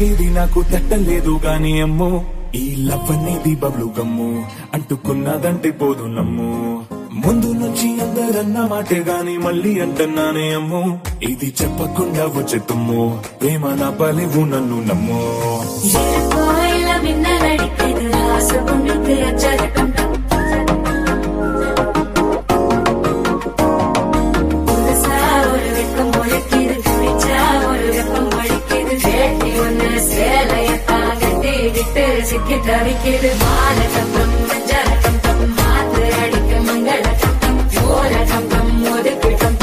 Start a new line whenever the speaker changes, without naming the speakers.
తాకేది నాకు తట్టలేదు గాని అమ్మో ఈ లవ్ అనేది బబ్లు గమ్ము అంటుకున్నదంటే పోదు నమ్ము ముందు నుంచి అందరన్న మాటే గాని మళ్ళీ అంటున్నానే అమ్మో ఇది చెప్పకుండా వచ్చే తుమ్ము ప్రేమ నా పలివు నన్ను నమ్ము
சிக்கித்தவிக்கிது மால கம்பம் மஞ்சள் கம்பம் மாத்து அடிக்க மங்கள கம்பம் ஓல கம்பம் ஒதுக்கு கம்பம்